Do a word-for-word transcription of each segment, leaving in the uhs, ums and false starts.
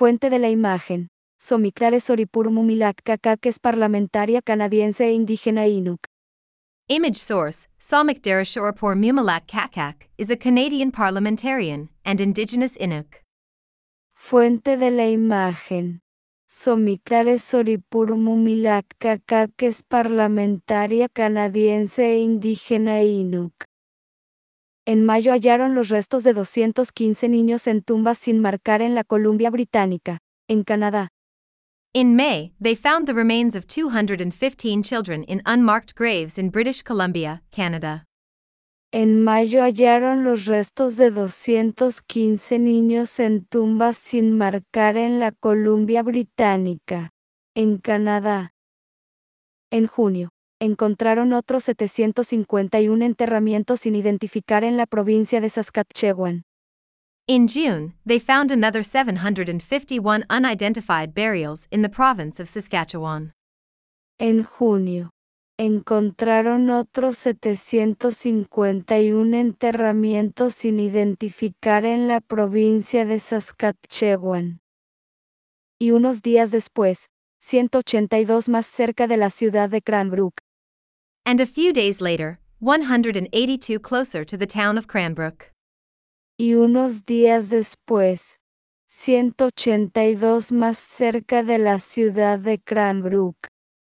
Fuente de la imagen. Somiklare Soripur Mumilak Kakak es parlamentaria canadiense e indígena Inuk. Image source, Somik Darashorapur Mumalak Kakak, is a Canadian parliamentarian and Indigenous Inuk. Fuente de la imagen. Somiklare Soripur Mumilak Kakak es parlamentaria canadiense e indígena Inuk. En mayo hallaron los restos de doscientos quince niños en tumbas sin marcar en la Columbia Británica, en Canadá. In May, they found the remains of two hundred fifteen children in unmarked graves in British Columbia, Canada. En mayo hallaron los restos de doscientos quince niños en tumbas sin marcar en la Columbia Británica, en Canadá. En junio, encontraron otros setecientos cincuenta y uno enterramientos sin identificar en la provincia de Saskatchewan. In June, they found another seven hundred fifty-one unidentified burials in the province of Saskatchewan. En junio, encontraron otros setecientos cincuenta y uno enterramientos sin identificar en la provincia de Saskatchewan. Y unos días después, ciento ochenta y dos más cerca de la ciudad de Cranbrook. And a few days later, one hundred eighty-two closer to the town of Cranbrook. Y unos días después, ciento ochenta y dos más cerca de la ciudad de Cranbrook.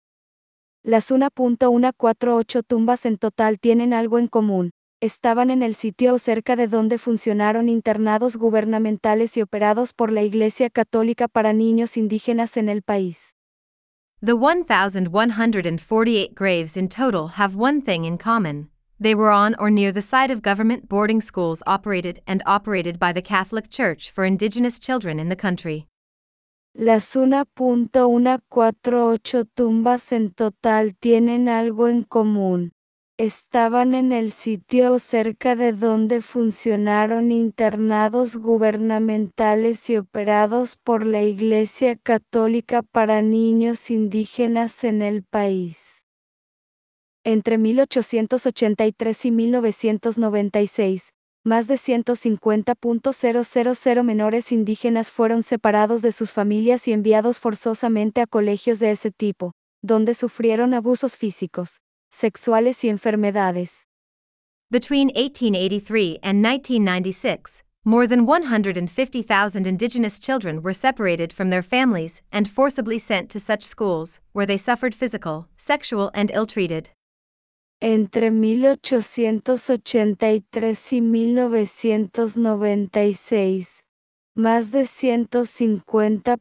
Las uno punto ciento cuarenta y ocho tumbas en total tienen algo en común. Estaban en el sitio o cerca de donde funcionaron internados gubernamentales y operados por la Iglesia Católica para niños indígenas en el país. The one thousand one hundred forty-eight graves in total have one thing in common: they were on or near the site of government boarding schools operated and operated by the Catholic Church for Indigenous children in the country. Las uno punto ciento cuarenta y ocho tumbas en total tienen algo en común. Estaban en el sitio o cerca de donde funcionaron internados gubernamentales y operados por la Iglesia Católica para niños indígenas en el país. Entre mil ochocientos ochenta y tres y mil novecientos noventa y seis, más de ciento cincuenta mil menores indígenas fueron separados de sus familias y enviados forzosamente a colegios de ese tipo, donde sufrieron abusos físicos, sexuales y enfermedades. Between eighteen eighty-three and nineteen ninety-six, more than one hundred fifty thousand Indigenous children were separated from their families and forcibly sent to such schools, where they suffered physical, sexual and ill-treated. Entre mil ochocientos ochenta y tres y mil novecientos noventa y seis, más de ciento cincuenta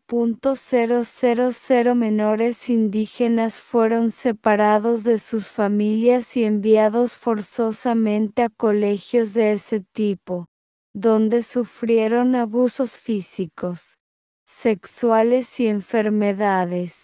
mil menores indígenas fueron separados de sus familias y enviados forzosamente a colegios de ese tipo, donde sufrieron abusos físicos, sexuales y enfermedades.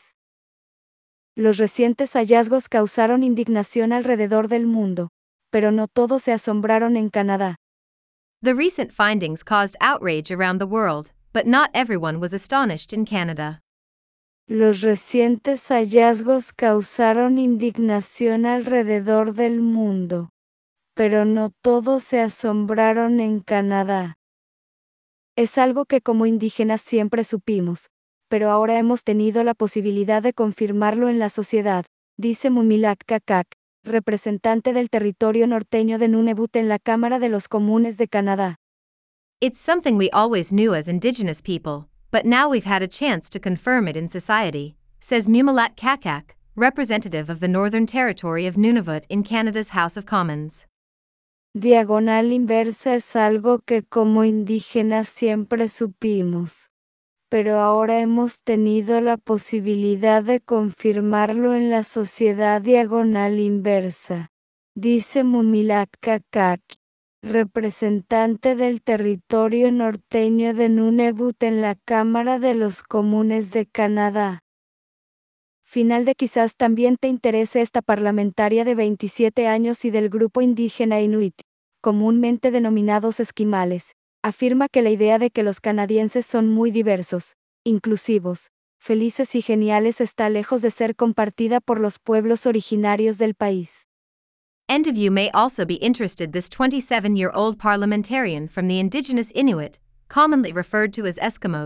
Los recientes hallazgos causaron indignación alrededor del mundo, pero no todos se asombraron en Canadá. The recent findings caused outrage around the world, but not everyone was astonished in Canada. Los recientes hallazgos causaron indignación alrededor del mundo, pero no todos se asombraron en Canadá. Es algo que como indígenas siempre supimos, pero ahora hemos tenido la posibilidad de confirmarlo en la sociedad, dice Mumilak Kakak, representante del territorio norteño de Nunavut en la Cámara de los Comunes de Canadá. It's something we always knew as Indigenous people, but now we've had a chance to confirm it in society, says Mumilat Kakak, representative of the Northern Territory of Nunavut in Canada's House of Commons. Diagonal inversa es algo que como indígenas siempre supimos, pero ahora hemos tenido la posibilidad de confirmarlo en la sociedad diagonal inversa, dice Mumilak Kakak, representante del territorio norteño de Nunavut en la Cámara de los Comunes de Canadá. Final de quizás también te interese esta parlamentaria de veintisiete años y del grupo indígena Inuit, comúnmente denominados esquimales, afirma que la idea de que los canadienses son muy diversos, inclusivos, felices y geniales está lejos de ser compartida por los pueblos originarios del país. End of you may also be interested. This twenty-seven-year-old parliamentarian from the indigenous Inuit, commonly referred to as Eskimos,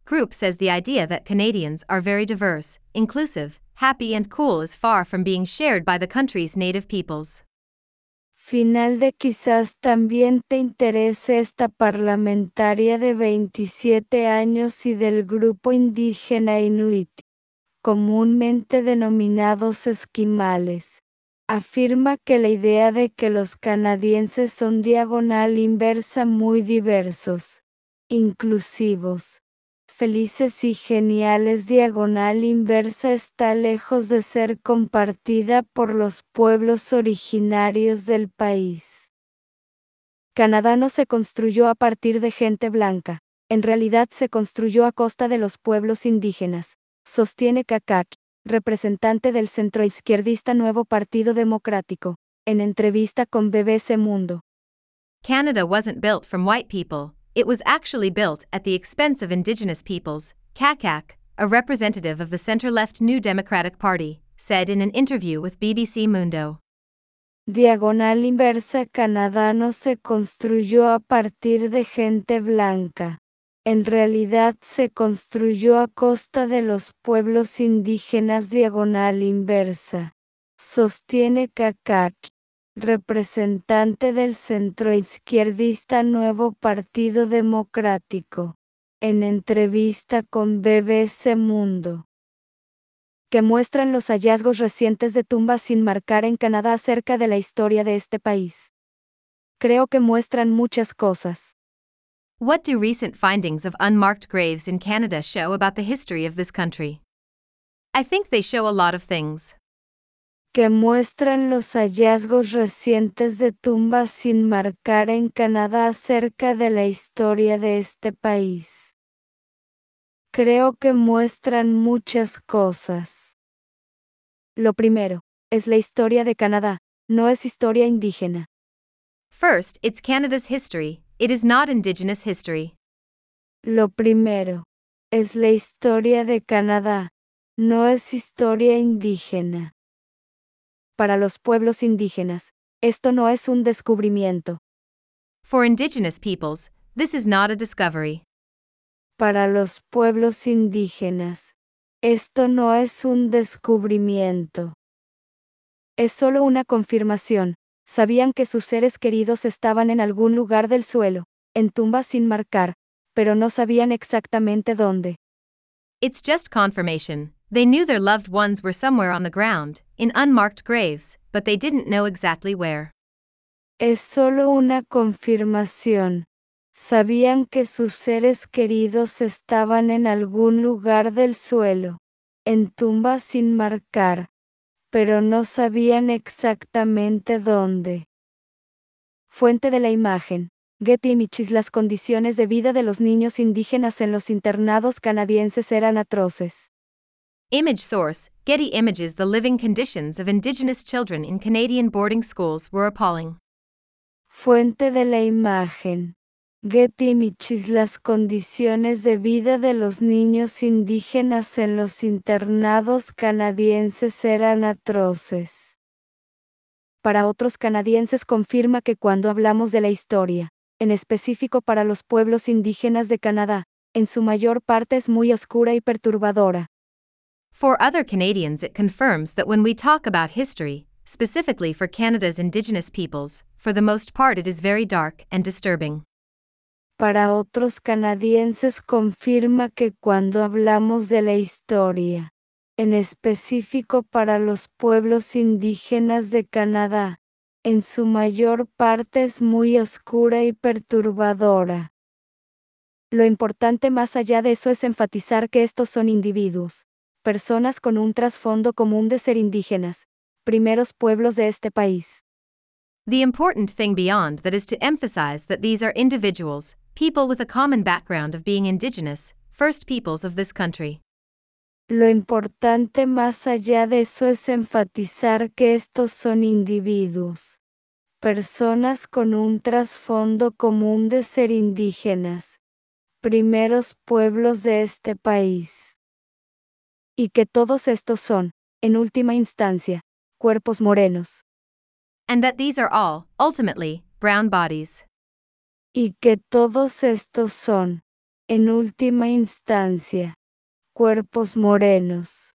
group says the idea that Canadians are very diverse, inclusive, happy and cool is far from being shared by the country's native peoples. Final de quizás también te interese esta parlamentaria de veintisiete años y del grupo indígena Inuit, comúnmente denominados esquimales. Afirma que la idea de que los canadienses son diagonal inversa muy diversos, inclusivos, felices y geniales diagonal inversa está lejos de ser compartida por los pueblos originarios del país. Canadá no se construyó a partir de gente blanca, en realidad se construyó a costa de los pueblos indígenas, sostiene Kakak, representante del centroizquierdista Nuevo Partido Democrático, en entrevista con B B C Mundo. Canada wasn't built from white people, it was actually built at the expense of indigenous peoples, Kakak, a representative of the center-left New Democratic Party, said in an interview with B B C Mundo. Diagonal inversa. Canadá no se construyó a partir de gente blanca. En realidad se construyó a costa de los pueblos indígenas. Diagonal inversa. Sostiene Kakak, representante del centroizquierdista Nuevo Partido Democrático, en entrevista con B B C Mundo. Que muestran los hallazgos recientes de tumbas sin marcar en Canadá acerca de la historia de este país. Creo que muestran muchas cosas. What do recent findings of unmarked graves in Canada show about the history of this country? I think they show a lot of things. Que muestran los hallazgos recientes de tumbas sin marcar en Canadá acerca de la historia de este país. Creo que muestran muchas cosas. Lo primero, es la historia de Canadá, no es historia indígena. First, it's Canada's history, it is not Indigenous history. Lo primero, es la historia de Canadá, no es historia indígena. Para los pueblos indígenas, esto no es un descubrimiento. For Indigenous peoples, this is not a discovery. Para los pueblos indígenas, esto no es un descubrimiento. Es solo una confirmación. Sabían que sus seres queridos estaban en algún lugar del suelo, en tumbas sin marcar, pero no sabían exactamente dónde. It's just confirmation. They knew their loved ones were somewhere on the ground, in unmarked graves, but they didn't know exactly where. Es solo una confirmación. Sabían que sus seres queridos estaban en algún lugar del suelo, en tumbas sin marcar, pero no sabían exactamente dónde. Fuente de la imagen. Getty Images. Las condiciones de vida de los niños indígenas en los internados canadienses eran atroces. Image source, Getty Images. The living conditions of Indigenous children in Canadian boarding schools were appalling. Fuente de la imagen. Getty Images. Las condiciones de vida de los niños indígenas en los internados canadienses eran atroces. Para otros canadienses confirma que cuando hablamos de la historia, en específico para los pueblos indígenas de Canadá, en su mayor parte es muy oscura y perturbadora. For other Canadians, it confirms that when we talk about history, specifically for Canada's Indigenous peoples, for the most part it is very dark and disturbing. Para otros canadienses confirma que cuando hablamos de la historia, en específico para los pueblos indígenas de Canadá, en su mayor parte es muy oscura y perturbadora. Lo importante más allá de eso es enfatizar que estos son individuos, personas con un trasfondo común de ser indígenas, primeros pueblos de este país. The important thing beyond that is to emphasize that these are individuals, people with a common background of being Indigenous, first peoples of this country. Lo importante más allá de eso es enfatizar que estos son individuos, personas con un trasfondo común de ser indígenas, primeros pueblos de este país. Y que todos estos son, en última instancia, cuerpos morenos. And that these are all, ultimately, brown bodies. Y que todos estos son, En última instancia, cuerpos morenos.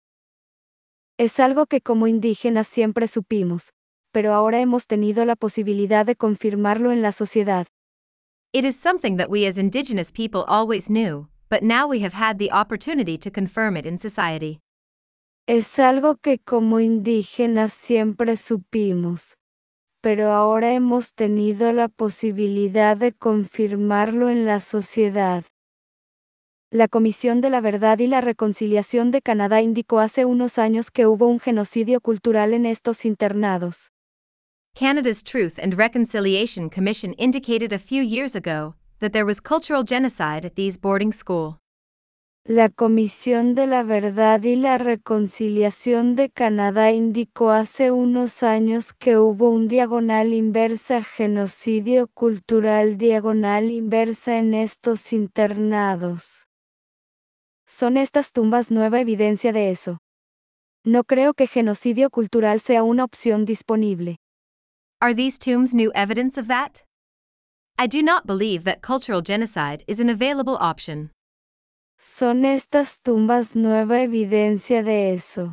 Es algo que como indígenas siempre supimos, pero ahora hemos tenido la posibilidad de confirmarlo en la sociedad. It is something that we as indigenous people always knew, but now we have had the opportunity to confirm it in society. Es algo que como indígenas siempre supimos, pero ahora hemos tenido la posibilidad de confirmarlo en la sociedad. La Comisión de la Verdad y la Reconciliación de Canadá indicó hace unos años que hubo un genocidio cultural en estos internados. Canada's Truth and Reconciliation Commission indicated a few years ago that there was cultural genocide at these boarding schools. La Comisión de la Verdad y la Reconciliación de Canadá indicó hace unos años que hubo un diagonal inversa genocidio cultural diagonal inversa en estos internados. ¿Son estas tumbas nueva evidencia de eso? No creo que genocidio cultural sea una opción disponible. Are these tombs new evidence of that? I do not believe that cultural genocide is an available option. ¿Son estas tumbas nueva evidencia de eso?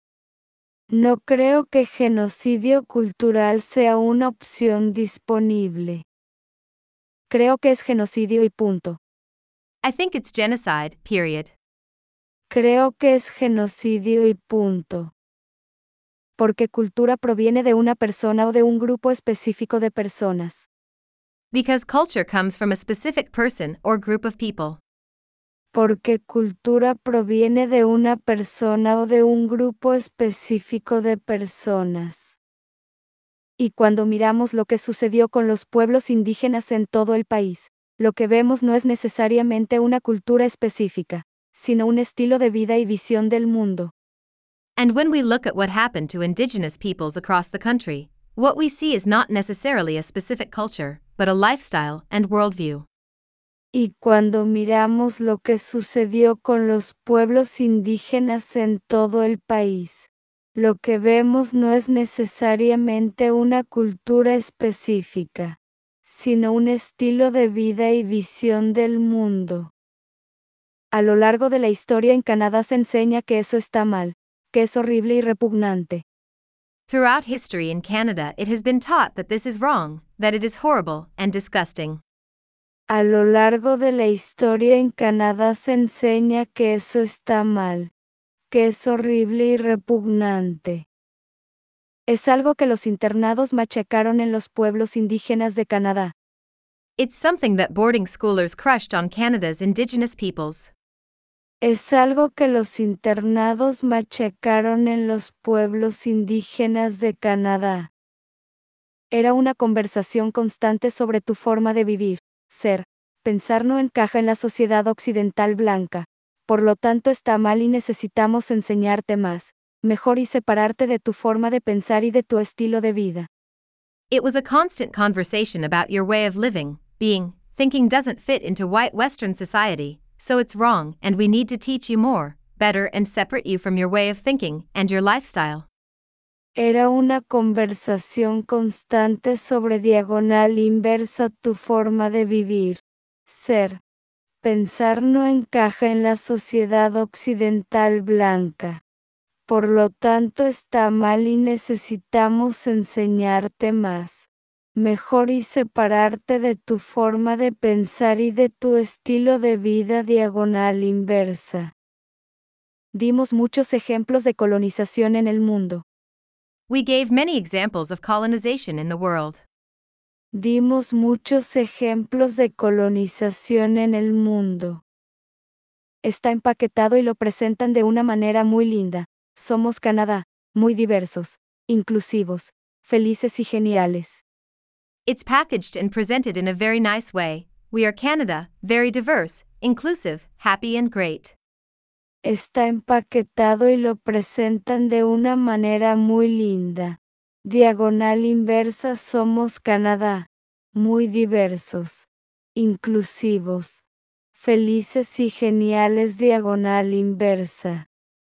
No creo que genocidio cultural sea una opción disponible. Creo que es genocidio y punto. I think it's genocide, period. Creo que es genocidio y punto. Porque cultura proviene de una persona o de un grupo específico de personas. Because culture comes from a specific person or group of people. Porque cultura proviene de una persona o de un grupo específico de personas. Y cuando miramos lo que sucedió con los pueblos indígenas en todo el país, lo que vemos no es necesariamente una cultura específica, sino un estilo de vida y visión del mundo. And when we look at what happened to indigenous peoples across the country, what we see is not necessarily a specific culture, but a lifestyle and worldview. Y cuando miramos lo que sucedió con los pueblos indígenas en todo el país, lo que vemos no es necesariamente una cultura específica, sino un estilo de vida y visión del mundo. A lo largo de la historia en Canadá se enseña que eso está mal, que es horrible y repugnante. Throughout history in Canada, it has been taught that this is wrong, that it is horrible and disgusting. A lo largo de la historia en Canadá se enseña que eso está mal, que es horrible y repugnante. Es algo que los internados machacaron en los pueblos indígenas de Canadá. It's something that boarding schoolers crushed on Canada's Indigenous peoples. Es algo que los internados machacaron en los pueblos indígenas de Canadá. Era una conversación constante sobre tu forma de vivir, ser, pensar no encaja en la sociedad occidental blanca, por lo tanto está mal y necesitamos enseñarte más, mejor y separarte de tu forma de pensar y de tu estilo de vida. It was a constant conversation about your way of living, being, thinking doesn't fit into white Western society, so it's wrong and we need to teach you more, better and separate you from your way of thinking and your lifestyle. Era una conversación constante sobre diagonal inversa tu forma de vivir, ser, pensar no encaja en la sociedad occidental blanca. Por lo tanto está mal y necesitamos enseñarte más, mejor y separarte de tu forma de pensar y de tu estilo de vida diagonal inversa. Dimos muchos ejemplos de colonización en el mundo. We gave many examples of colonization in the world. Dimos muchos ejemplos de colonización en el mundo. Está empaquetado y lo presentan de una manera muy linda. Somos Canadá, muy diversos, inclusivos, felices y geniales. It's packaged and presented in a very nice way. We are Canada, very diverse, inclusive, happy and great. Está empaquetado y lo presentan de una manera muy linda. Diagonal inversa somos Canadá, muy diversos, inclusivos, felices y geniales diagonal inversa.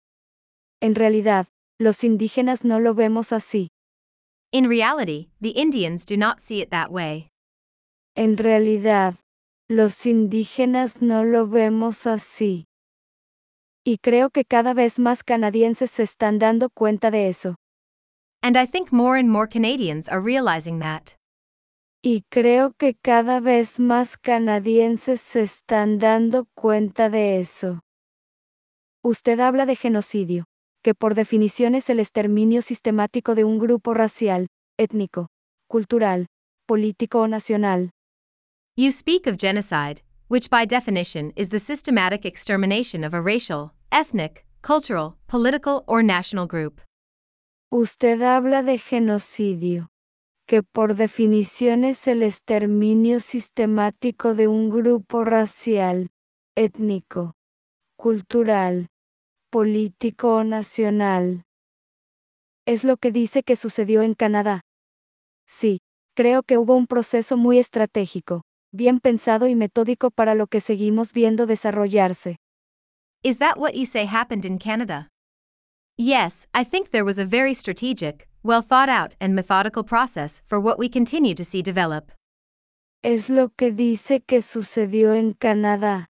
En realidad, los indígenas no lo vemos así. In reality, the Indians do not see it that way. En realidad, Los indígenas no lo vemos así. Y creo que cada vez más canadienses se están dando cuenta de eso. And I think more and more Canadians are realizing that. Y creo que cada vez más canadienses se están dando cuenta de eso. Usted habla de genocidio, que por definición es el exterminio sistemático de un grupo racial, étnico, cultural, político o nacional. You speak of genocide, which by definition is the systematic extermination of a racial, ethnic, cultural, political or national group. Usted habla de genocidio, que por definición es el exterminio sistemático de un grupo racial, étnico, cultural, político o nacional. Es lo que dice que sucedió en Canadá. Sí, creo que hubo un proceso muy estratégico, bien pensado y metódico para lo que seguimos viendo desarrollarse. Is that what you say happened in Canada? Yes, I think there was a very strategic, well thought out and methodical process for what we continue to see develop. Es lo que dice que sucedió en Canadá.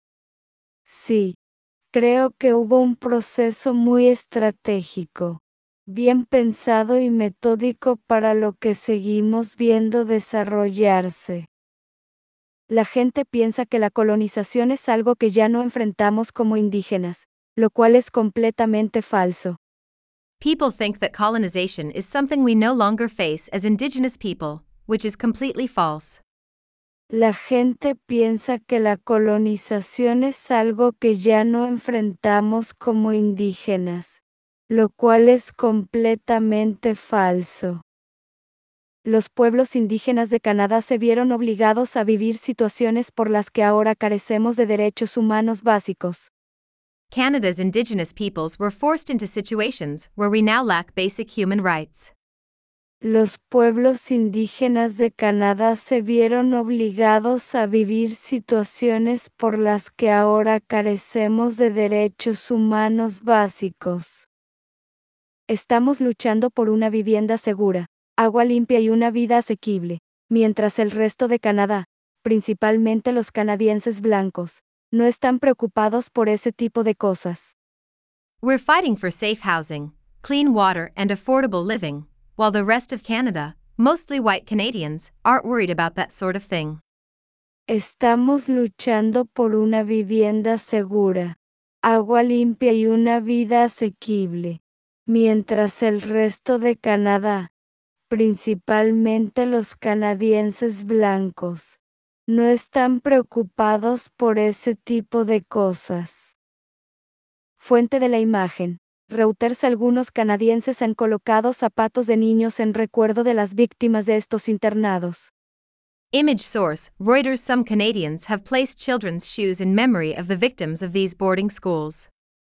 Sí, creo que hubo un proceso muy estratégico, bien pensado y metódico para lo que seguimos viendo desarrollarse. La gente piensa que la colonización es algo que ya no enfrentamos como indígenas, lo cual es completamente falso. People think that colonization is something we no longer face as indigenous people, which is completely false. La gente piensa que la colonización es algo que ya no enfrentamos como indígenas, lo cual es completamente falso. Los pueblos indígenas de Canadá se vieron obligados a vivir situaciones por las que ahora carecemos de derechos humanos básicos. Canada's Indigenous peoples were forced into situations where we now lack basic human rights. Los pueblos indígenas de Canadá se vieron obligados a vivir situaciones por las que ahora carecemos de derechos humanos básicos. Estamos luchando por una vivienda segura, agua limpia y una vida asequible, mientras el resto de Canadá, principalmente los canadienses blancos, no están preocupados por ese tipo de cosas. We're fighting for safe housing, clean water and affordable living, while the rest of Canada, mostly white Canadians, aren't worried about that sort of thing. Estamos luchando por una vivienda segura, agua limpia y una vida asequible, mientras el resto de Canadá, principalmente los canadienses blancos, no están preocupados por ese tipo de cosas. Fuente de la imagen. Reuters. Algunos canadienses han colocado zapatos de niños en recuerdo de las víctimas de estos internados. Image source, Reuters. Some Canadians have placed children's shoes in memory of the victims of these boarding schools.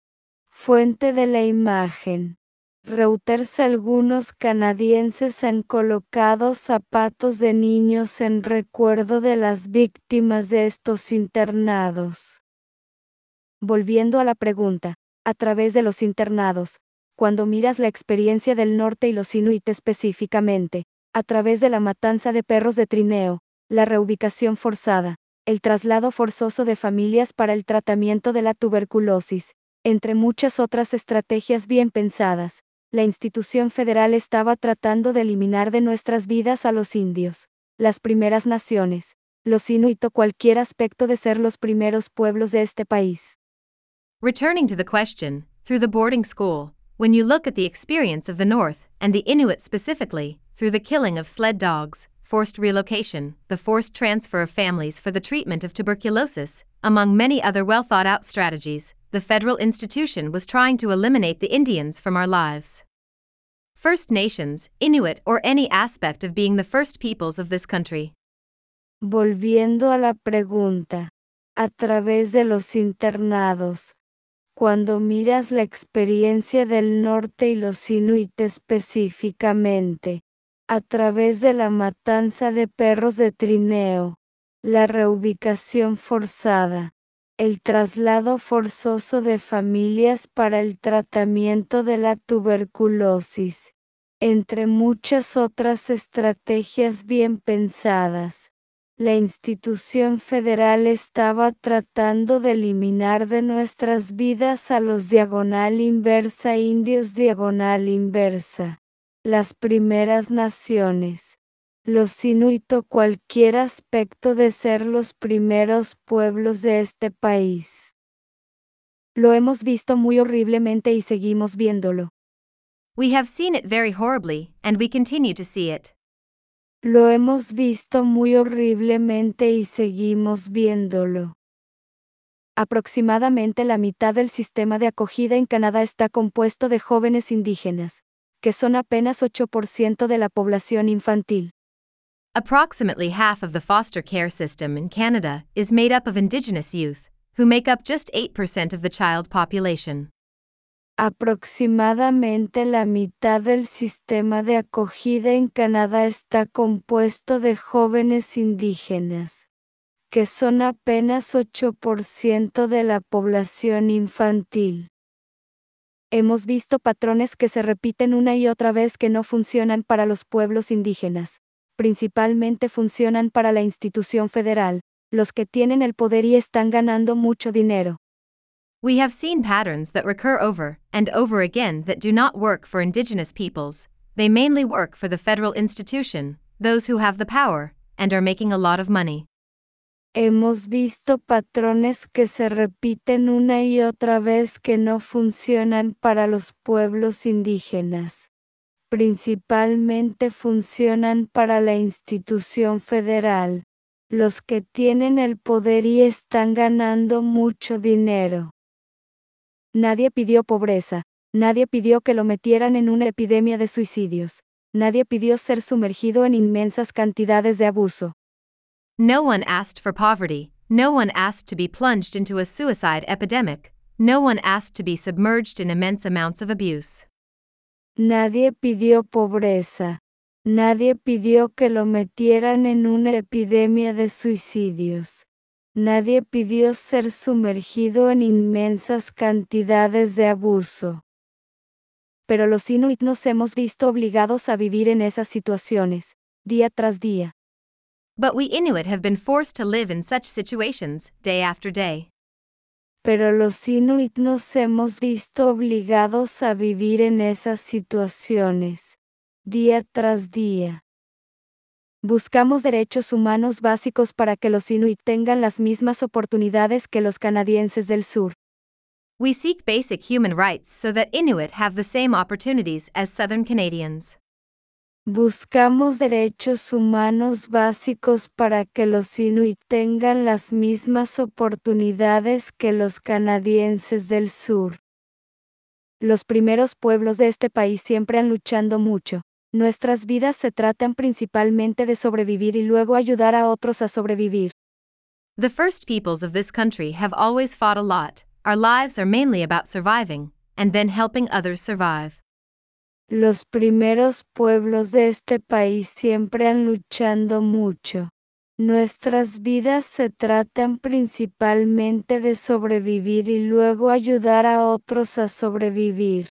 Fuente de la imagen. Reuters. Algunos canadienses han colocado zapatos de niños en recuerdo de las víctimas de estos internados. Volviendo a la pregunta, a través de los internados, cuando miras la experiencia del norte y los inuit específicamente, a través de la matanza de perros de trineo, la reubicación forzada, el traslado forzoso de familias para el tratamiento de la tuberculosis, entre muchas otras estrategias bien pensadas, la institución federal estaba tratando de eliminar de nuestras vidas a los indios, las primeras naciones, los inuit o cualquier aspecto de ser los primeros pueblos de este país. Returning to the question, through the boarding school, when you look at the experience of the North, and the Inuit specifically, through the killing of sled dogs, forced relocation, the forced transfer of families for the treatment of tuberculosis, among many other well thought out strategies, the federal institution was trying to eliminate the Indians from our lives. First Nations, Inuit or any aspect of being the first peoples of this country. Volviendo a la pregunta, a través de los internados, cuando miras la experiencia del norte y los inuit específicamente, a través de la matanza de perros de trineo, la reubicación forzada, el traslado forzoso de familias para el tratamiento de la tuberculosis, entre muchas otras estrategias bien pensadas, La institución federal estaba tratando de eliminar de nuestras vidas a los diagonal inversa indios diagonal inversa, las primeras naciones, los inuit o cualquier aspecto de ser los primeros pueblos de este país. Lo hemos visto muy horriblemente y seguimos viéndolo. We have seen it very horribly, and we continue to see it. Lo hemos visto muy horriblemente y seguimos viéndolo. Aproximadamente la mitad del sistema de acogida en Canadá está compuesto de jóvenes indígenas, que son apenas ocho por ciento de la población infantil. Approximately half of the foster care system in Canada is made up of Indigenous youth, who make up just eight percent of the child population. Aproximadamente la mitad del sistema de acogida en Canadá está compuesto de jóvenes indígenas, que son apenas ocho por ciento de la población infantil. Hemos visto patrones que se repiten una y otra vez que no funcionan para los pueblos indígenas, principalmente funcionan para la institución federal, los que tienen el poder y están ganando mucho dinero. We have seen patterns that recur over and over again that do not work for Indigenous peoples. They mainly work for the federal institution, those who have the power, and are making a lot of money. Hemos visto patrones que se repiten una y otra vez que no funcionan para los pueblos indígenas. Principalmente funcionan para la institución federal, los que tienen el poder y están ganando mucho dinero. Nadie pidió pobreza, nadie pidió que lo metieran en una epidemia de suicidios, nadie pidió ser sumergido en inmensas cantidades de abuso. No one asked for poverty, no one asked to be plunged into a suicide epidemic, no one asked to be submerged in immense amounts of abuse. Nadie pidió pobreza, nadie pidió que lo metieran en una epidemia de suicidios. Nadie pidió ser sumergido en inmensas cantidades de abuso. Pero los inuit nos hemos visto obligados a vivir en esas situaciones, día tras día. But we Inuit have been forced to live in such situations, day after day. Pero los inuit nos hemos visto obligados a vivir en esas situaciones, día tras día. Buscamos derechos humanos básicos para que los inuit tengan las mismas oportunidades que los canadienses del sur. We seek basic human rights so that Inuit have the same opportunities as Southern Canadians. Buscamos derechos humanos básicos para que los inuit tengan las mismas oportunidades que los canadienses del sur. Los primeros pueblos de este país siempre han luchado mucho. Nuestras vidas se tratan principalmente de sobrevivir y luego ayudar a otros a sobrevivir. The first peoples of this country have always fought a lot. Our lives are mainly about surviving, and then helping others survive. Los primeros pueblos de este país siempre han luchado mucho. Nuestras vidas se tratan principalmente de sobrevivir y luego ayudar a otros a sobrevivir.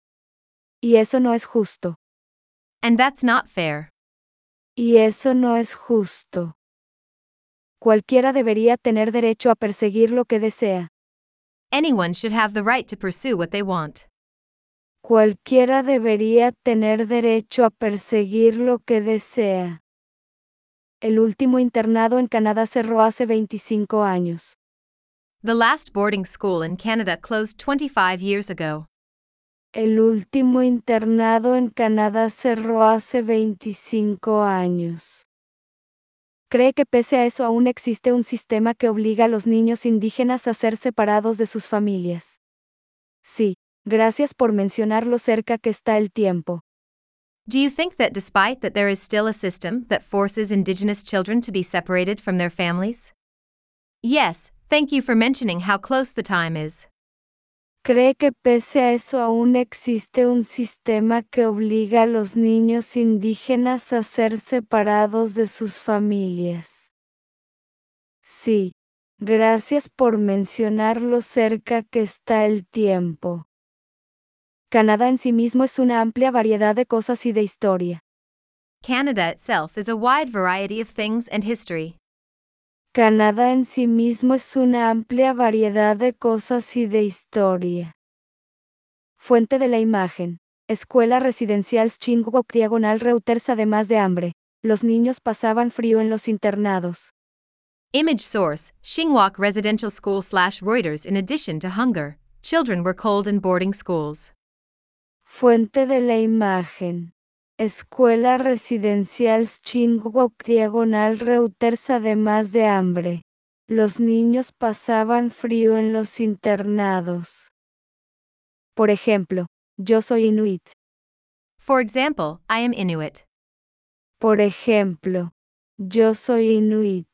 Y eso no es justo. And that's not fair. Y eso no es justo. Cualquiera debería tener derecho a perseguir lo que desea. Anyone should have the right to pursue what they want. Cualquiera debería tener derecho a perseguir lo que desea. El último internado en Canadá cerró hace veinticinco años. The last boarding school in Canada closed twenty-five years ago. El último internado en Canadá cerró hace veinticinco años. ¿Cree que pese a eso aún existe un sistema que obliga a los niños indígenas a ser separados de sus familias? Sí, gracias por mencionar lo cerca que está el tiempo. Do you think that despite that there is still a system that forces Indigenous children to be separated from their families? Yes, thank you for mentioning how close the time is. ¿Cree que pese a eso aún existe un sistema que obliga a los niños indígenas a ser separados de sus familias? Sí, gracias por mencionar lo cerca que está el tiempo. Canadá en sí mismo es una amplia variedad de cosas y de historia. Canada itself is a wide variety of things and history. Canadá en sí mismo es una amplia variedad de cosas y de historia. Fuente de la imagen. Escuela residencial Shinnecock diagonal Reuters. Además de hambre, los niños pasaban frío en los internados. Image source, Shinnecock Residential School slash Reuters. In addition to hunger, children were cold in boarding schools. Fuente de la imagen. Escuela residencial Shinnecock diagonal Reuters. Además de hambre, los niños pasaban frío en los internados. Por ejemplo, yo soy inuit. For example, I am Inuit. Por ejemplo, yo soy inuit.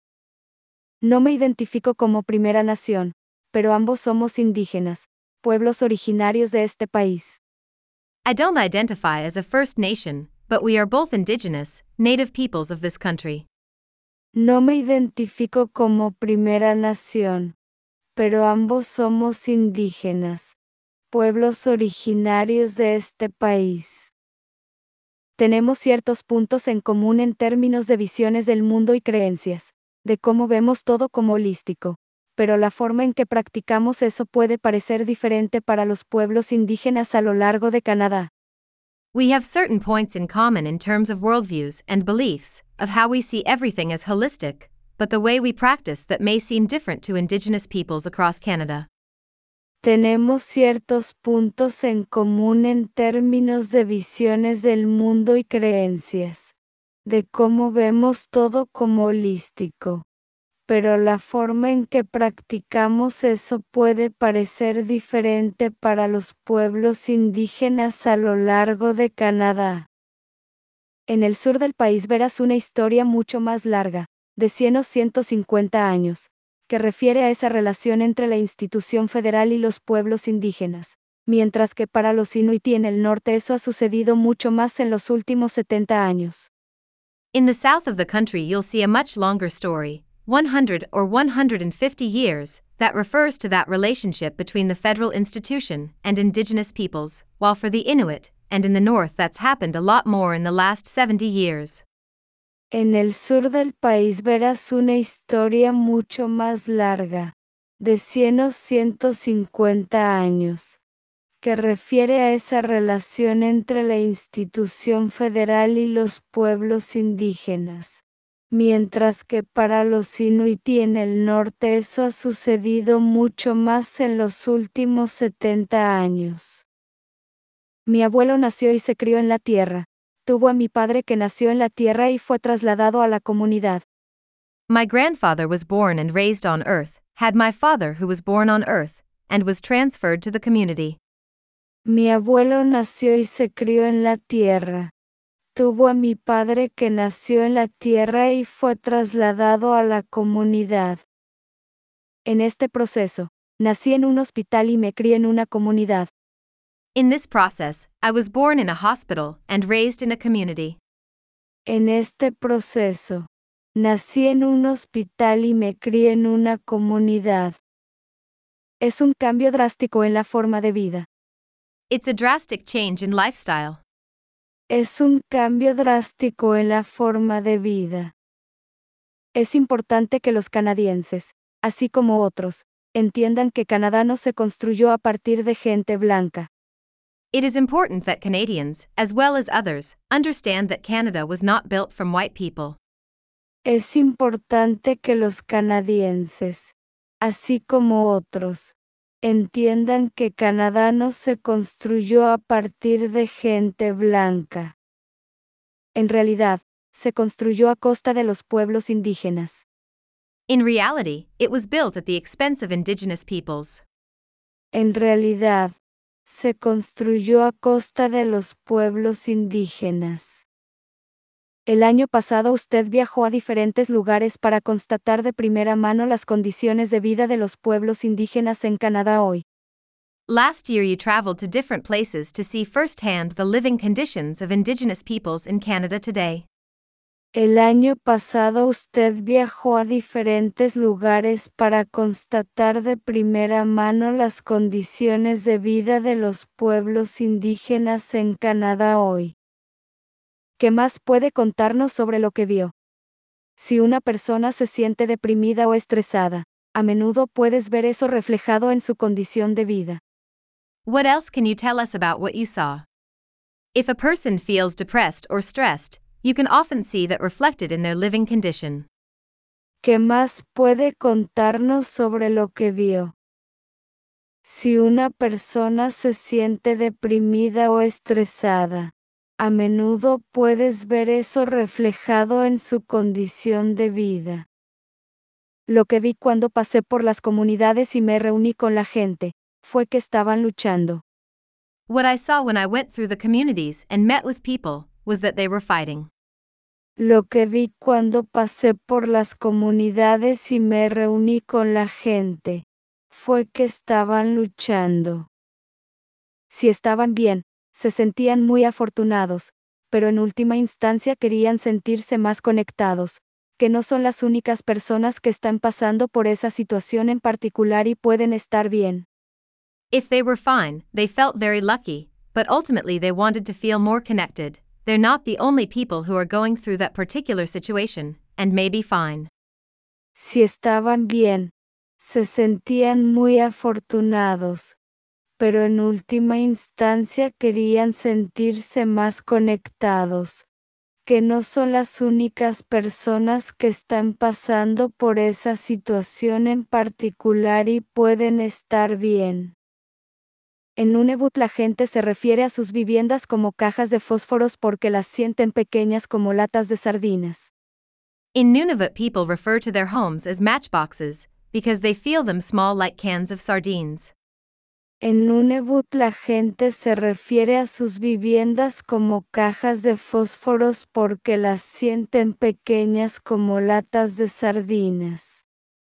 No me identifico como Primera Nación, pero ambos somos indígenas, pueblos originarios de este país. I don't identify as a First Nation, but we are both indigenous, native peoples of this country. No me identifico como Primera Nación, pero ambos somos indígenas, pueblos originarios de este país. Tenemos ciertos puntos en común en términos de visiones del mundo y creencias, de cómo vemos todo como holístico, pero la forma en que practicamos eso puede parecer diferente para los pueblos indígenas a lo largo de Canadá. We have certain points in common in terms of worldviews and beliefs, of how we see everything as holistic, but the way we practice that may seem different to Indigenous peoples across Canada. Tenemos ciertos puntos en común en términos de visiones del mundo y creencias, de cómo vemos todo como holístico, pero la forma en que practicamos eso puede parecer diferente para los pueblos indígenas a lo largo de Canadá. En el sur del país verás una historia mucho más larga, de cien o ciento cincuenta años, que refiere a esa relación entre la institución federal y los pueblos indígenas, mientras que para los inuit en el norte eso ha sucedido mucho más en los últimos setenta años. In the south of the country you'll see a much longer story, one hundred or one hundred fifty years, that refers to that relationship between the federal institution and Indigenous peoples, while for the Inuit, and in the north that's happened a lot more in the last seventy years. En el sur del país verás una historia mucho más larga, de cien o ciento cincuenta años, que refiere a esa relación entre la institución federal y los pueblos indígenas, mientras que para los inuit en el norte eso ha sucedido mucho más en los últimos setenta años. Mi abuelo nació y se crió en la tierra. Tuvo a mi padre que nació en la tierra y fue trasladado a la comunidad. My grandfather was born and raised on earth, had my father who was born on earth, and was transferred to the community. Mi abuelo nació y se crió en la tierra. Tuvo a mi padre que nació en la tierra y fue trasladado a la comunidad. En este proceso, nací en un hospital y me crié en una comunidad. In this process, I was born in a hospital and raised in a community. En este proceso, nací en un hospital y me crié en una comunidad. Es un cambio drástico en la forma de vida. It's a drastic change in lifestyle. Es un cambio drástico en la forma de vida. Es importante que los canadienses, así como otros, entiendan que Canadá no se construyó a partir de gente blanca. It is important that Canadians, as well as others, understand that Canada was not built from white people. Es importante que los canadienses, así como otros, entiendan que Canadá no se construyó a partir de gente blanca. En realidad, se construyó a costa de los pueblos indígenas. In reality, it was built at the expense of Indigenous peoples. En realidad, se construyó a costa de los pueblos indígenas. El año pasado usted viajó a diferentes lugares para constatar de primera mano las condiciones de vida de los pueblos indígenas en Canadá hoy. Last year you traveled to different places to see firsthand the living conditions of Indigenous peoples in Canada today. El año pasado usted viajó a diferentes lugares para constatar de primera mano las condiciones de vida de los pueblos indígenas en Canadá hoy. ¿Qué más puede contarnos sobre lo que vio? Si una persona se siente deprimida o estresada, a menudo puedes ver eso reflejado en su condición de vida. What else can you tell us about what you saw? If a person feels depressed or stressed, you can often see that reflected in their living condition. ¿Qué más puede contarnos sobre lo que vio? Si una persona se siente deprimida o estresada, a menudo puedes ver eso reflejado en su condición de vida. Lo que vi cuando pasé por las comunidades y me reuní con la gente, fue que estaban luchando. What I saw when I went through the communities and met with people was that they were fighting. Lo que vi cuando pasé por las comunidades y me reuní con la gente, fue que estaban luchando. Si estaban bien, se sentían muy afortunados, pero en última instancia querían sentirse más conectados, que no son las únicas personas que están pasando por esa situación en particular y pueden estar bien. If they were fine, they felt very lucky, but ultimately they wanted to feel more connected. They're not the only people who are going through that particular situation, and may be fine. Si estaban bien, se sentían muy afortunados, pero en última instancia querían sentirse más conectados, que no son las únicas personas que están pasando por esa situación en particular y pueden estar bien. En Nunavut la gente se refiere a sus viviendas como cajas de fósforos porque las sienten pequeñas como latas de sardinas. In Nunavut, people refer to their homes as matchboxes because they feel them small like cans of sardines. En Nunavut la gente se refiere a sus viviendas como cajas de fósforos porque las sienten pequeñas como latas de sardinas.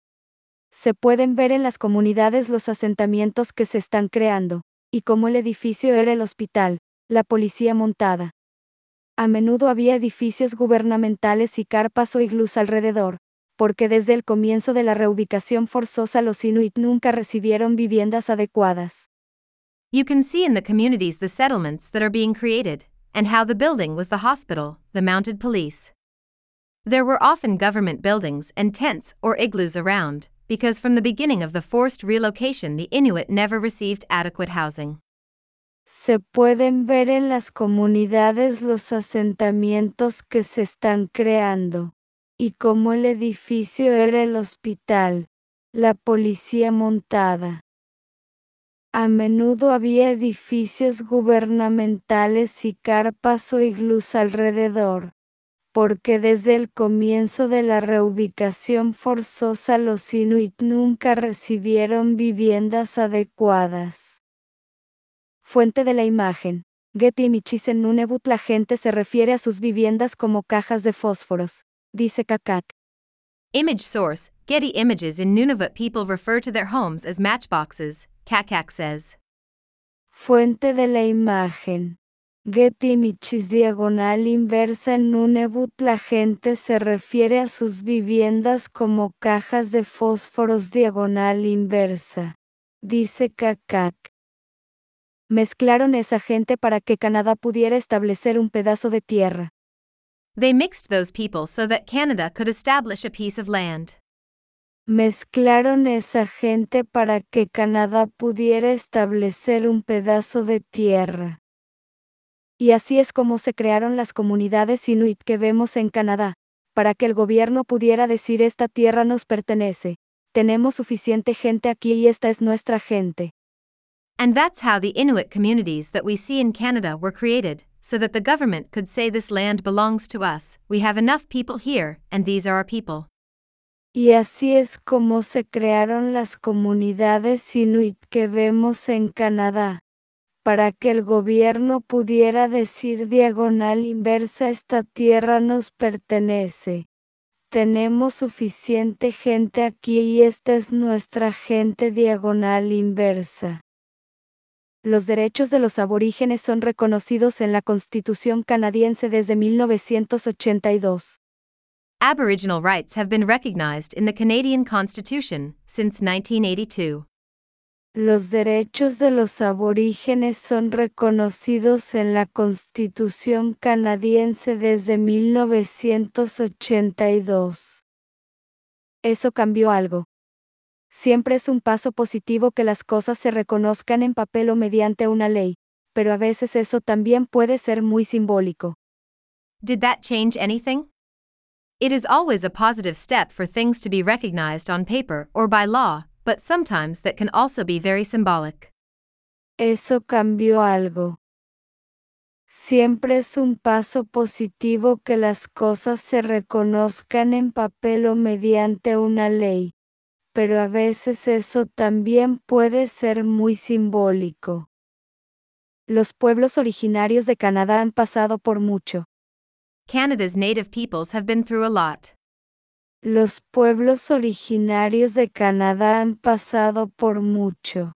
Se pueden ver en las comunidades los asentamientos que se están creando, y como el edificio era el hospital, la policía montada. A menudo había edificios gubernamentales y carpas o iglús alrededor, porque desde el comienzo de la reubicación forzosa los Inuit nunca recibieron viviendas adecuadas. You can see in the communities the settlements that are being created, and how the building was the hospital, the mounted police. There were often government buildings and tents or igloos around, because from the beginning of the forced relocation the Inuit never received adequate housing. Se pueden ver en las comunidades los asentamientos que se están creando, y como el edificio era el hospital, la policía montada. A menudo había edificios gubernamentales y carpas o iglús alrededor, porque desde el comienzo de la reubicación forzosa los Inuit nunca recibieron viviendas adecuadas. Fuente de la imagen. Getty Images. En Nunavut la gente se refiere a sus viviendas como cajas de fósforos, dice Kakak. Image source, Getty Images. In Nunavut people refer to their homes as matchboxes, Kakak says. Fuente de la imagen. Getty Images diagonal inversa. En Nunavut la gente se refiere a sus viviendas como cajas de fósforos diagonal inversa, dice Kakak. Mezclaron esa gente para que Canadá pudiera establecer un pedazo de tierra. They mixed those people so that Canada could establish a piece of land. Mezclaron esa gente para que Canadá pudiera establecer un pedazo de tierra. Y así es como se crearon las comunidades Inuit que vemos en Canadá, para que el gobierno pudiera decir esta tierra nos pertenece, tenemos suficiente gente aquí y esta es nuestra gente. And that's how the Inuit communities that we see in Canada were created, so that the government could say this land belongs to us, we have enough people here, and these are our people. Y así es como se crearon las comunidades Inuit que vemos en Canadá, para que el gobierno pudiera decir diagonal inversa esta tierra nos pertenece. Tenemos suficiente gente aquí y esta es nuestra gente diagonal inversa. Los derechos de los aborígenes son reconocidos en la Constitución canadiense desde mil novecientos ochenta y dos. Aboriginal rights have been recognized in the Canadian Constitution since nineteen eighty-two. Los derechos de los aborígenes son reconocidos en la Constitución canadiense desde mil novecientos ochenta y dos. Eso cambió algo. Siempre es un paso positivo que las cosas se reconozcan en papel o mediante una ley, pero a veces eso también puede ser muy simbólico. Did that change anything? It is always a positive step for things to be recognized on paper or by law, but sometimes that can also be very symbolic. Eso cambió algo. Siempre es un paso positivo que las cosas se reconozcan en papel o mediante una ley, pero a veces eso también puede ser muy simbólico. Los pueblos originarios de Canadá han pasado por mucho. Canada's native peoples have been through a lot. Los pueblos originarios de Canadá han pasado por mucho.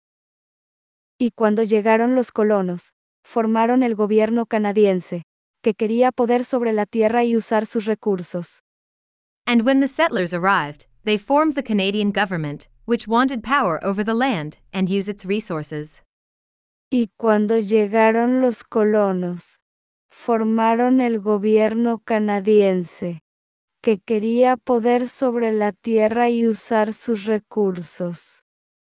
Y cuando llegaron los colonos, formaron el gobierno canadiense, que quería poder sobre la tierra y usar sus recursos. And when the settlers arrived, they formed the Canadian government, which wanted power over the land and use its resources. Y cuando llegaron los colonos, formaron el gobierno canadiense, que quería poder sobre la tierra y usar sus recursos.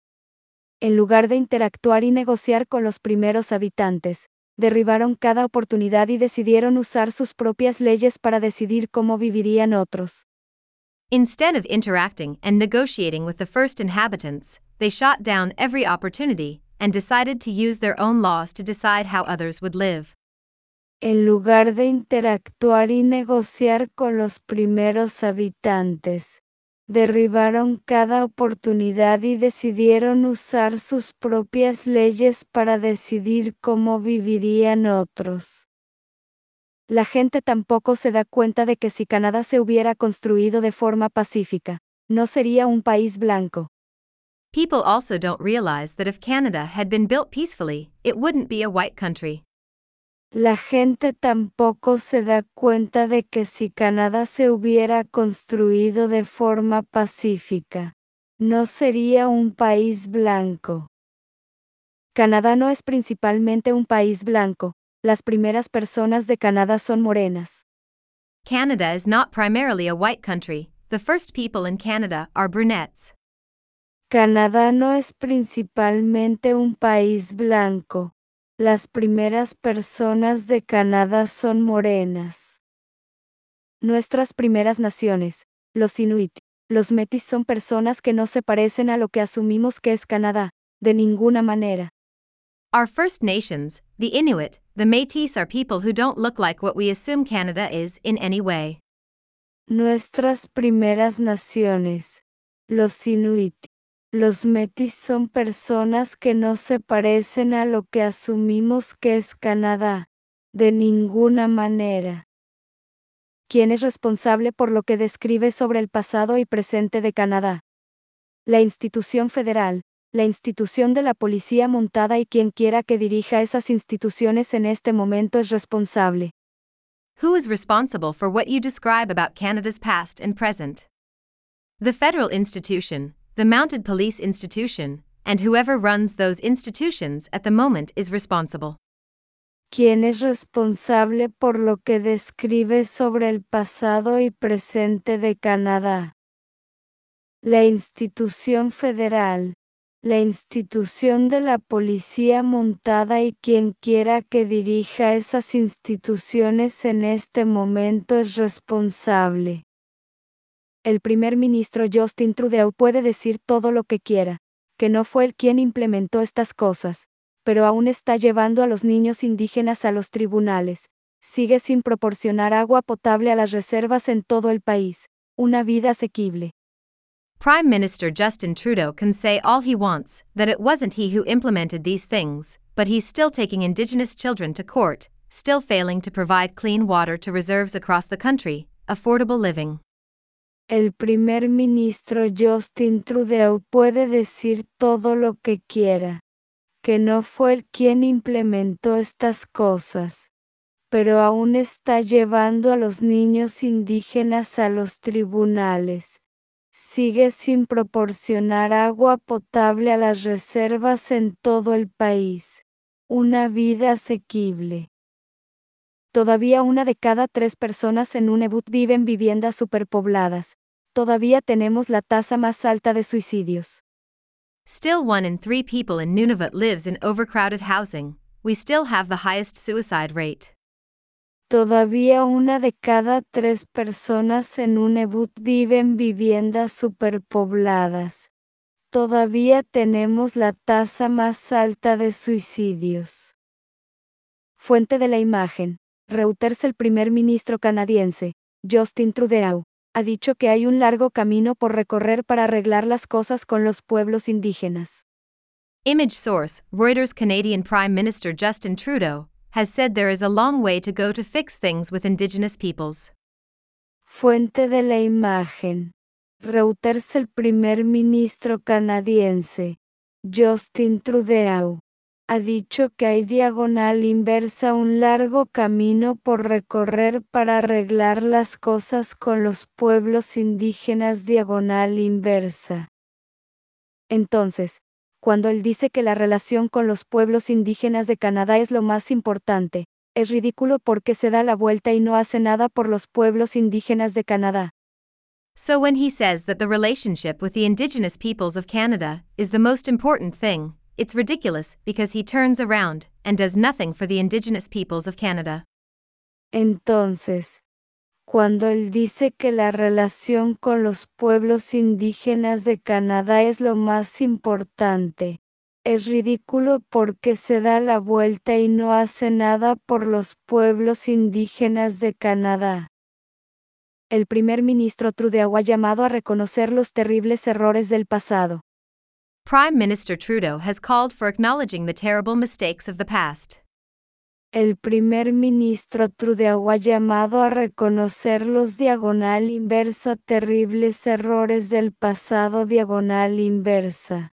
En lugar de interactuar y negociar con los primeros habitantes, derribaron cada oportunidad y decidieron usar sus propias leyes para decidir cómo vivirían otros. Instead of interacting and negotiating with the first inhabitants, they shot down every opportunity and decided to use their own laws to decide how others would live. En lugar de interactuar y negociar con los primeros habitantes, derribaron cada oportunidad y decidieron usar sus propias leyes para decidir cómo vivirían otros. La gente tampoco se da cuenta de que si Canadá se hubiera construido de forma pacífica, no sería un país blanco. People also don't realize that if Canada had been built peacefully, it wouldn't be a white country. La gente tampoco se da cuenta de que si Canadá se hubiera construido de forma pacífica, no sería un país blanco. Canadá no es principalmente un país blanco, las primeras personas de Canadá son morenas. Canada is not primarily a white country, the first people in Canada are brunettes. Canadá no es principalmente un país blanco, las primeras personas de Canadá son morenas. Nuestras primeras naciones, los Inuit, los Metis son personas que no se parecen a lo que asumimos que es Canadá, de ninguna manera. Our First Nations, the Inuit, the Métis are people who don't look like what we assume Canada is in any way. Nuestras primeras naciones, los Inuit, los Metis son personas que no se parecen a lo que asumimos que es Canadá, de ninguna manera. ¿Quién es responsable por lo que describe sobre el pasado y presente de Canadá? La institución federal, la institución de la policía montada y quien quiera que dirija esas instituciones en este momento es responsable. Who is responsible for what you describe about Canada's past and present? The federal institution, the mounted police institution, and whoever runs those institutions at the moment is responsible. ¿Quién es responsable por lo que describe sobre el pasado y presente de Canadá? La institución federal, la institución de la policía montada y quien quiera que dirija esas instituciones en este momento es responsable. El primer ministro Justin Trudeau puede decir todo lo que quiera, que no fue él quien implementó estas cosas, pero aún está llevando a los niños indígenas a los tribunales, sigue sin proporcionar agua potable a las reservas en todo el país, una vida asequible. Prime Minister Justin Trudeau can say all he wants, that it wasn't he who implemented these things, but he's still taking Indigenous children to court, still failing to provide clean water to reserves across the country, affordable living. El primer ministro Justin Trudeau puede decir todo lo que quiera, que no fue él quien implementó estas cosas, pero aún está llevando a los niños indígenas a los tribunales, sigue sin proporcionar agua potable a las reservas en todo el país. Una vida asequible. Todavía una de cada tres personas en Nunavut vive en viviendas superpobladas. Todavía tenemos la tasa más alta de suicidios. Still one in three people in Nunavut lives in overcrowded housing. We still have the highest suicide rate. Todavía una de cada tres personas en Nunavut vive en viviendas superpobladas. Todavía tenemos la tasa más alta de suicidios. Fuente de la imagen. Reuters. El primer ministro canadiense, Justin Trudeau, ha dicho que hay un largo camino por recorrer para arreglar las cosas con los pueblos indígenas. Image source, Reuters. Canadian Prime Minister Justin Trudeau has said there is a long way to go to fix things with Indigenous peoples. Fuente de la imagen. Reuters. El primer ministro canadiense, Justin Trudeau, ha dicho que hay diagonal inversa un largo camino por recorrer para arreglar las cosas con los pueblos indígenas diagonal inversa. Entonces, cuando él dice que la relación con los pueblos indígenas de Canadá es lo más importante, es ridículo porque se da la vuelta y no hace nada por los pueblos indígenas de Canadá. So when he says that the relationship with the Indigenous peoples of Canada is the most important thing, it's ridiculous because he turns around and does nothing for the Indigenous peoples of Canada. Entonces, cuando él dice que la relación con los pueblos indígenas de Canadá es lo más importante, es ridículo porque se da la vuelta y no hace nada por los pueblos indígenas de Canadá. El primer ministro Trudeau ha llamado a reconocer los terribles errores del pasado. Prime Minister Trudeau has called for acknowledging the terrible mistakes of the past. El primer ministro Trudeau ha llamado a reconocer los diagonal inversa terribles errores del pasado diagonal inversa.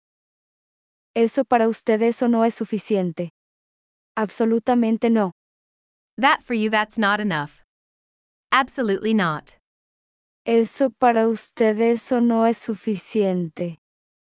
¿Eso para usted eso no es suficiente? Absolutamente no. That for you that's not enough. Absolutely not. Eso para usted eso no es suficiente.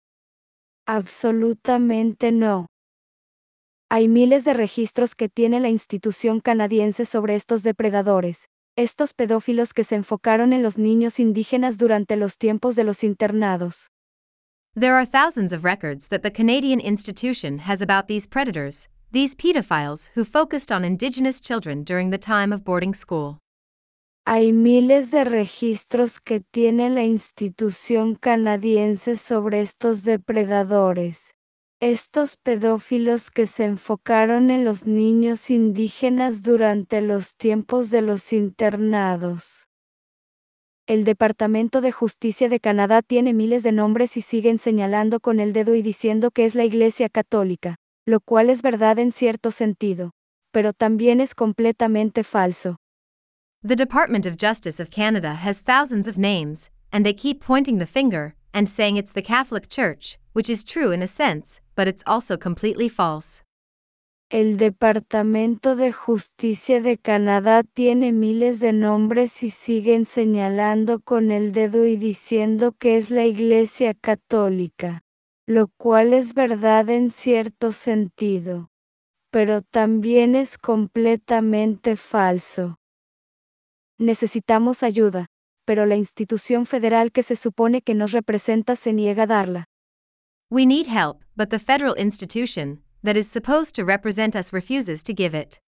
Absolutamente no. Hay miles de registros que tiene la institución canadiense sobre estos depredadores, estos pedófilos que se enfocaron en los niños indígenas durante los tiempos de los internados. There are thousands of records that the Canadian institution has about these predators, these pedophiles who focused on Indigenous children during the time of boarding school. Hay miles de registros que tiene la institución canadiense sobre estos depredadores, estos pedófilos que se enfocaron en los niños indígenas durante los tiempos de los internados. El Departamento de Justicia de Canadá tiene miles de nombres y siguen señalando con el dedo y diciendo que es la Iglesia Católica, lo cual es verdad en cierto sentido, pero también es completamente falso. The Department of Justice of Canada has thousands of names, and they keep pointing the finger and saying it's the Catholic Church, which is true in a sense, but it's also completely false. El Departamento de Justicia de Canadá tiene miles de nombres y siguen señalando con el dedo y diciendo que es la Iglesia Católica, lo cual es verdad en cierto sentido, pero también es completamente falso. Necesitamos ayuda, pero la institución federal que se supone que nos representa se niega a darla. We need help, but the federal institution that is supposed to represent us refuses to give it.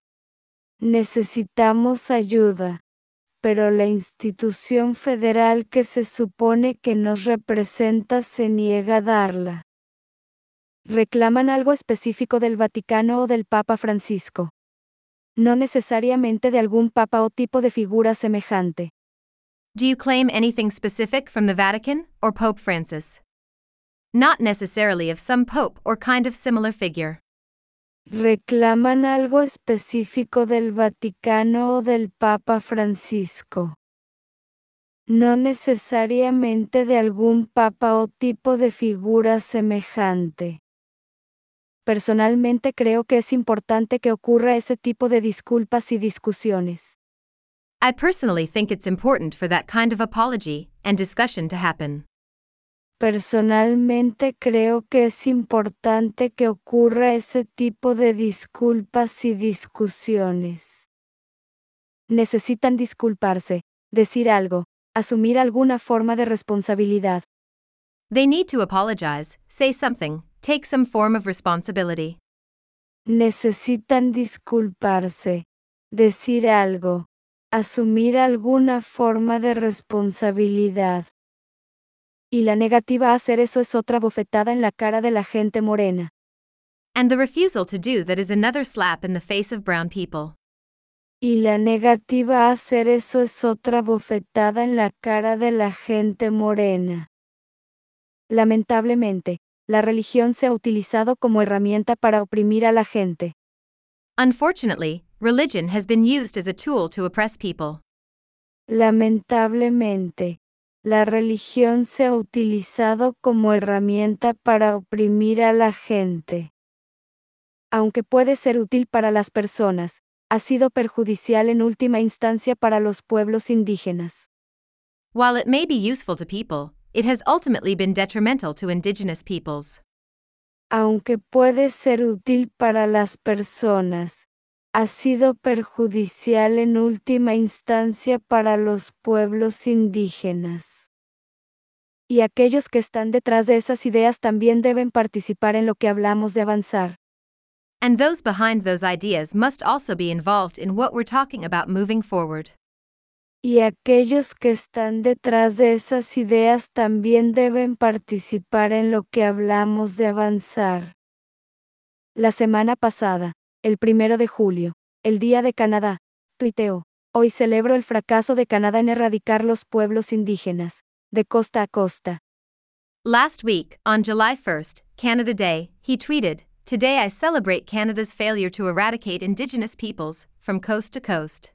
Necesitamos ayuda, pero la institución federal que se supone que nos representa se niega a darla. Reclaman algo específico del Vaticano o del Papa Francisco. No necesariamente de algún papa o tipo de figura semejante. Do you claim anything specific from the Vatican or Pope Francis? Not necessarily of some pope or kind of similar figure. Reclaman algo específico del Vaticano o del Papa Francisco. No necesariamente de algún papa o tipo de figura semejante. Personalmente creo que es importante que ocurra ese tipo de disculpas y discusiones. I personally think it's important for that kind of apology and discussion to happen. Personalmente creo que es importante que ocurra ese tipo de disculpas y discusiones. Necesitan disculparse, decir algo, asumir alguna forma de responsabilidad. They need to apologize, say something, take some form of responsibility. Necesitan disculparse, decir algo, asumir alguna forma de responsabilidad. Y la negativa a hacer eso es otra bofetada en la cara de la gente morena. And the refusal to do that is another slap in the face of brown people. Y la negativa a hacer eso es otra bofetada en la cara de la gente morena. Lamentablemente, la religión se ha utilizado como herramienta para oprimir a la gente. Unfortunately, religion has been used as a tool to oppress people. Lamentablemente, la religión se ha utilizado como herramienta para oprimir a la gente. Aunque puede ser útil para las personas, ha sido perjudicial en última instancia para los pueblos indígenas. While it may be useful to people, it has ultimately been detrimental to indigenous peoples. Aunque puede ser útil para las personas, ha sido perjudicial en última instancia para los pueblos indígenas. Y aquellos que están detrás de esas ideas también deben participar en lo que hablamos de avanzar. And those behind those ideas must also be involved in what we're talking about moving forward. Y aquellos que están detrás de esas ideas también deben participar en lo que hablamos de avanzar. La semana pasada, el primero de julio, el Día de Canadá, tuiteó: hoy celebro el fracaso de Canadá en erradicar los pueblos indígenas, de costa a costa. Last week, on July first, Canada Day, he tweeted, "Today I celebrate Canada's failure to eradicate Indigenous peoples, from coast to coast."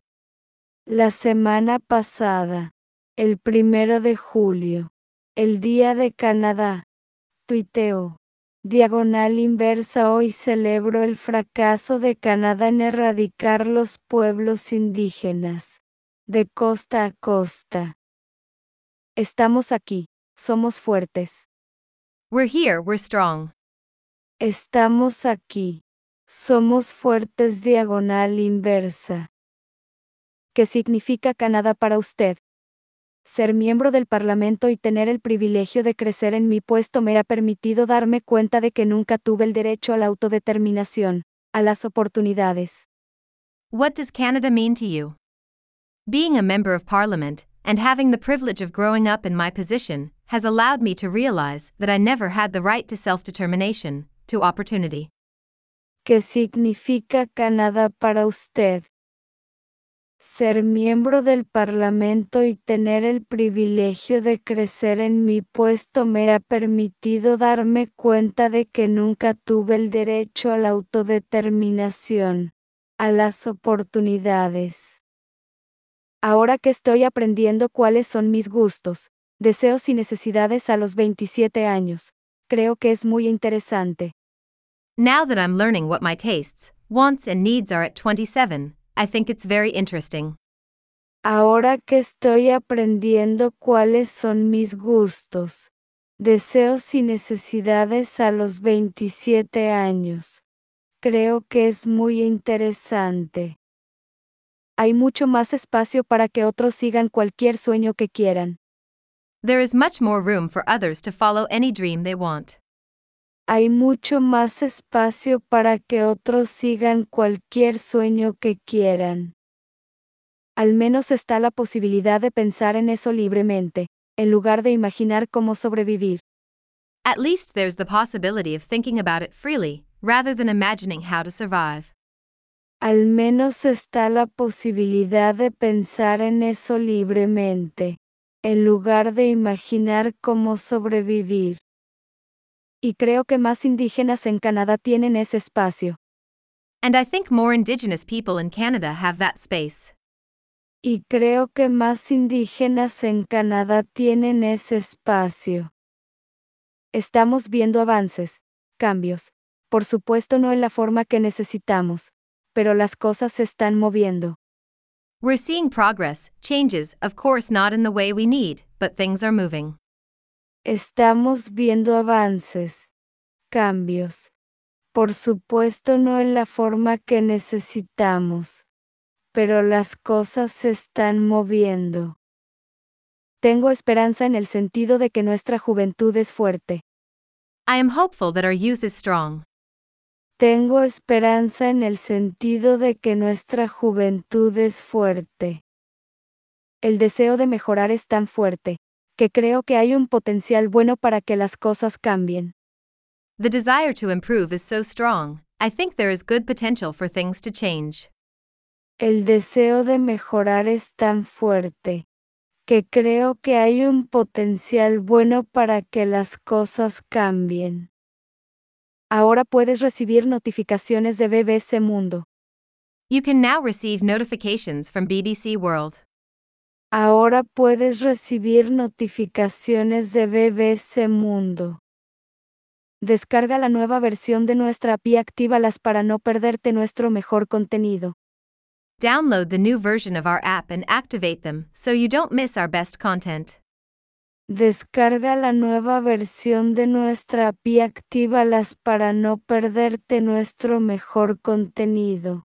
La semana pasada, el primero de julio, el Día de Canadá, tuiteó: diagonal inversa hoy celebro el fracaso de Canadá en erradicar los pueblos indígenas, de costa a costa. Estamos aquí, somos fuertes. We're here, we're strong. Estamos aquí, somos fuertes diagonal inversa. ¿Qué significa Canadá para usted? Ser miembro del Parlamento y tener el privilegio de crecer en mi puesto me ha permitido darme cuenta de que nunca tuve el derecho a la autodeterminación, a las oportunidades. What does Canada mean to you? Being a member of Parliament, and having the privilege of growing up in my position, has allowed me to realize that I never had the right to self-determination, to opportunity. ¿Qué significa Canadá para usted? Ser miembro del Parlamento y tener el privilegio de crecer en mi puesto me ha permitido darme cuenta de que nunca tuve el derecho a la autodeterminación, a las oportunidades. Ahora que estoy aprendiendo cuáles son mis gustos, deseos y necesidades a los veintisiete años, creo que es muy interesante. Now that I'm learning what my tastes, wants and needs are at twenty-seven, I think it's very interesting. Ahora que estoy aprendiendo cuáles son mis gustos, deseos y necesidades a los veintisiete años, creo que es muy interesante. Hay mucho más espacio para que otros sigan cualquier sueño que quieran. There is much more room for others to follow any dream they want. Hay mucho más espacio para que otros sigan cualquier sueño que quieran. Al menos está la posibilidad de pensar en eso libremente, en lugar de imaginar cómo sobrevivir. At least there's the possibility of thinking about it freely, rather than imagining how to survive. Al menos está la posibilidad de pensar en eso libremente, en lugar de imaginar cómo sobrevivir. Y creo que más indígenas en Canadá tienen ese espacio. And I think more Indigenous people in Canada have that space. Y creo que más indígenas en Canadá tienen ese espacio. Estamos viendo avances, cambios, por supuesto no en la forma que necesitamos, pero las cosas se están moviendo. We're seeing progress, changes, of course not in the way we need, but things are moving. Estamos viendo avances, cambios. Por supuesto no en la forma que necesitamos, pero las cosas se están moviendo. Tengo esperanza en el sentido de que nuestra juventud es fuerte. I am hopeful that our youth is strong. Tengo esperanza en el sentido de que nuestra juventud es fuerte. El deseo de mejorar es tan fuerte, que creo que hay un potencial bueno para que las cosas cambien. The desire to improve is so strong, I think there is good potential for things to change. El deseo de mejorar es tan fuerte, que creo que hay un potencial bueno para que las cosas cambien. Ahora puedes recibir notificaciones de B B C Mundo. You can now receive notifications from B B C World. Ahora puedes recibir notificaciones de B B C Mundo. Descarga la nueva versión de nuestra app y actívalas para no perderte nuestro mejor contenido. Download the new version of our app and activate them so you don't miss our best content. Descarga la nueva versión de nuestra app y actívalas para no perderte nuestro mejor contenido.